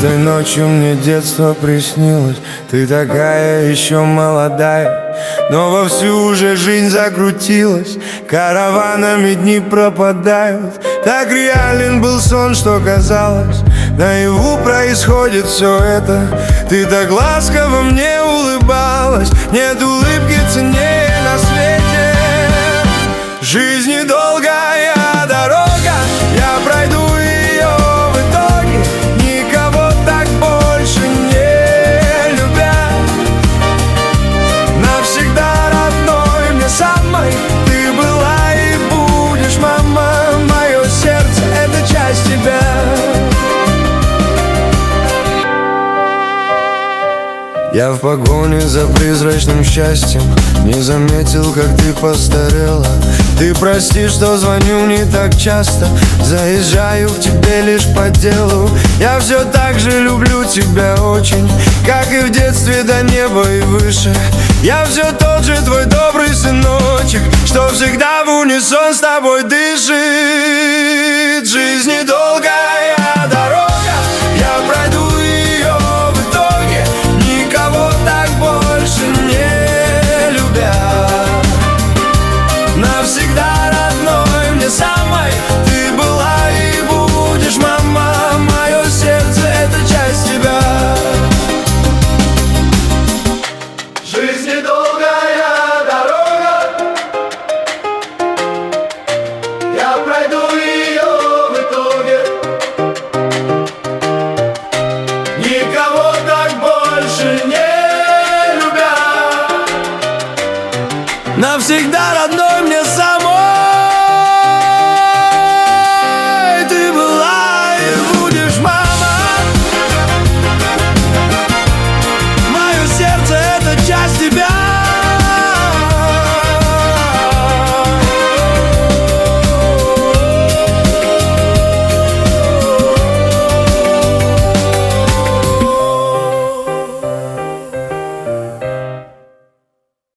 Той ночью мне детство приснилось. Ты такая еще молодая, но вовсю уже жизнь закрутилась. Караванами дни пропадают. Так реален был сон, что казалось наяву происходит все это. Ты так ласково мне улыбалась. Нет улыбки ценнее на свете. Жизнь недолгая дорога, я пройду ее в итоге, никого так больше не любя. Навсегда родной мне самой ты была и будешь, мама. Мое сердце — это часть тебя. Я в погоне за призрачным счастьем не заметил, как ты постарела. Ты прости, что звоню не так часто, заезжаю к тебе лишь по делу. Я все так же люблю тебя очень, как и в детстве до неба и выше. Я все тот же твой добрый сыночек, что всегда в унисон с тобой дышит. Жизнь недолгая дорога, я пройду ее в итоге, никого так больше не любя. Навсегда родной мне самой ты была и будешь, мама. Мое сердце — это часть тебя. Жизнь недолгая дорога, я пройду ее в итоге, никого так больше не любя. Навсегда